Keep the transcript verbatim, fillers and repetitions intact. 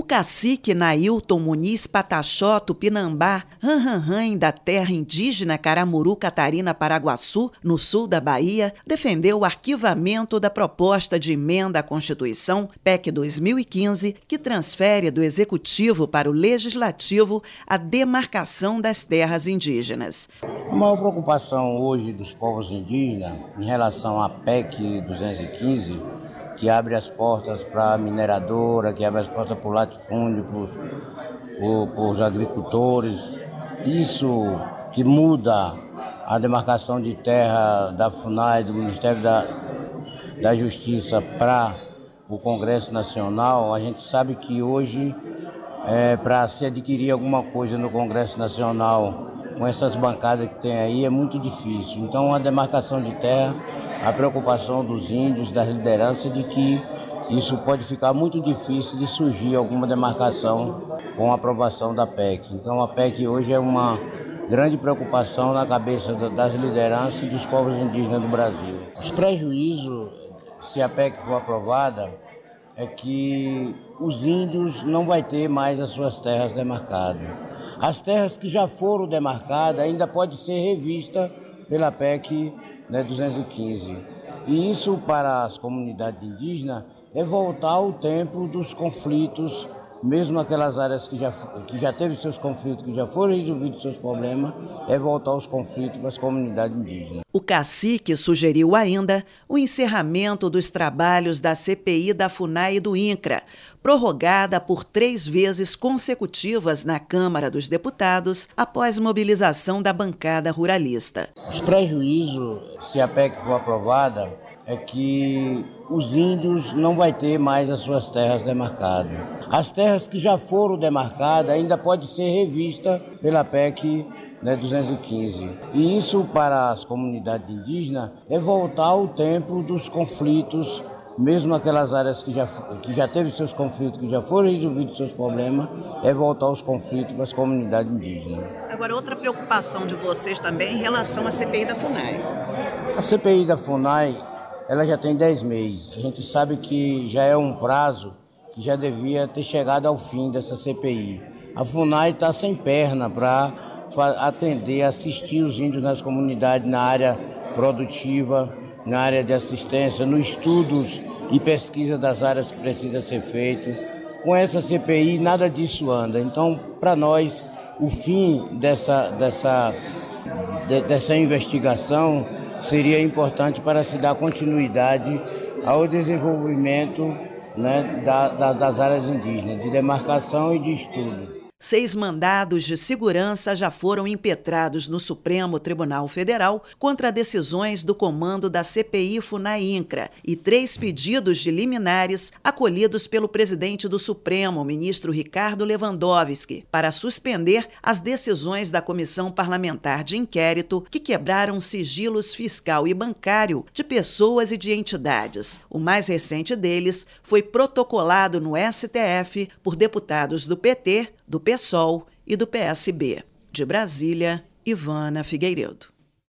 O cacique Nailton Muniz Pataxó Tupinambá Ranranran da terra indígena Caramuru Catarina Paraguaçu, no sul da Bahia, defendeu o arquivamento da proposta de emenda à Constituição, P E C dois mil e quinze, que transfere do Executivo para o Legislativo a demarcação das terras indígenas. A maior preocupação hoje dos povos indígenas em relação à P E C duzentos e quinze, que abre as portas para a mineradora, que abre as portas para o latifúndio, para os agricultores. Isso que muda a demarcação de terra da FUNAI, do Ministério da, da Justiça para o Congresso Nacional. A gente sabe que hoje, é, para se adquirir alguma coisa no Congresso Nacional, com essas bancadas que tem aí, é muito difícil. Então, a demarcação de terra, a preocupação dos índios, das lideranças, de que isso pode ficar muito difícil de surgir alguma demarcação com a aprovação da P E C. Então, a P E C hoje é uma grande preocupação na cabeça das lideranças e dos povos indígenas do Brasil. Os prejuízos, se a P E C for aprovada, é que os índios não vão ter mais as suas terras demarcadas. As terras que já foram demarcadas ainda pode ser revista pela P E C, né, duzentos e quinze. E isso, para as comunidades indígenas, é voltar ao tempo dos conflitos, mesmo aquelas áreas que já, que já teve seus conflitos, que já foram resolvidos seus problemas, é voltar aos conflitos para as comunidades indígenas. O cacique sugeriu ainda o encerramento dos trabalhos da C P I da FUNAI e do INCRA, prorrogada por três vezes consecutivas na Câmara dos Deputados após mobilização da bancada ruralista. Os prejuízos, se a P E C for aprovada, é que os índios não vão ter mais as suas terras demarcadas. As terras que já foram demarcadas ainda pode ser revista pela P E C, né, duzentos e quinze. E isso, para as comunidades indígenas, é voltar ao tempo dos conflitos, mesmo aquelas áreas que já, que já teve seus conflitos, que já foram resolvidos seus problemas, é voltar aos conflitos para as comunidades indígenas. Agora, outra preocupação de vocês também em relação à C P I da FUNAI. A C P I da FUNAI, ela já tem dez meses. A gente sabe que já é um prazo que já devia ter chegado ao fim dessa C P I. A FUNAI está sem perna para atender, assistir os índios nas comunidades, na área produtiva, na área de assistência, nos estudos e pesquisa das áreas que precisa ser feito. Com essa C P I, nada disso anda. Então, para nós, o fim dessa, dessa, de, dessa investigação seria importante para se dar continuidade ao desenvolvimento, né, da, da, das áreas indígenas, de demarcação e de estudo. Seis mandados de segurança já foram impetrados no Supremo Tribunal Federal contra decisões do comando da C P I FUNAI-INCRA e três pedidos de liminares acolhidos pelo presidente do Supremo, ministro Ricardo Lewandowski, para suspender as decisões da Comissão Parlamentar de Inquérito que quebraram sigilos fiscal e bancário de pessoas e de entidades. O mais recente deles foi protocolado no S T F por deputados do P T, do PSOL e do P S B. De Brasília, Ivana Figueiredo.